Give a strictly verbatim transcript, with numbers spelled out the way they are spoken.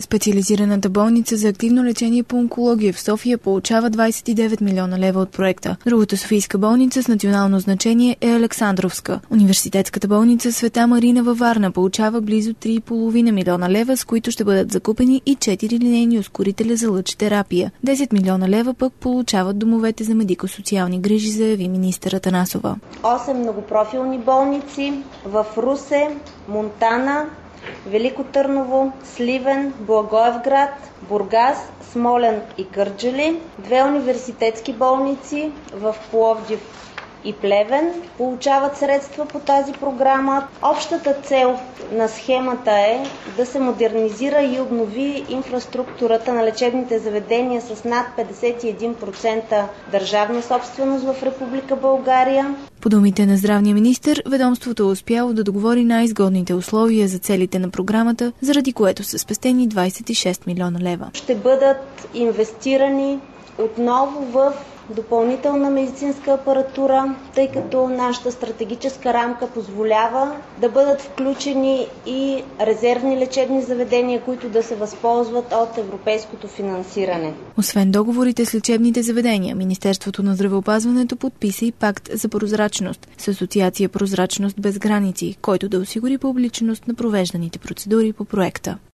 Специализираната болница за активно лечение по онкология в София получава двадесет и девет милиона лева от проекта. Другата софийска болница с национално значение е Александровска. Университетската болница Света Марина във Варна получава близо три и половина милиона лева, с които ще бъдат закупени и четири линейни ускорителя за лъчтерапия. десет милиона лева пък получават домовете за медико-социални грижи, заяви министър Атанасова. осем многопрофилни болници в Русе, Монтана, Велико Търново, Сливен, Благоевград, Бургас, Смолян и Кърджали, две университетски болници в Пловдив и Плевен получават средства по тази програма. Общата цел на схемата е да се модернизира и обнови инфраструктурата на лечебните заведения с над петдесет и един процента държавна собственост в Република България. По думите на здравния министър, ведомството е успяло да договори най-изгодните условия за целите на програмата, заради което са спестени двадесет и шест милиона лева. Ще бъдат инвестирани отново в допълнителна медицинска апаратура, тъй като нашата стратегическа рамка позволява да бъдат включени и резервни лечебни заведения, които да се възползват от европейското финансиране. Освен договорите с лечебните заведения, Министерството на здравеопазването подписа и пакт за прозрачност с асоциация Прозрачност без граници, който да осигури публичност на провежданите процедури по проекта.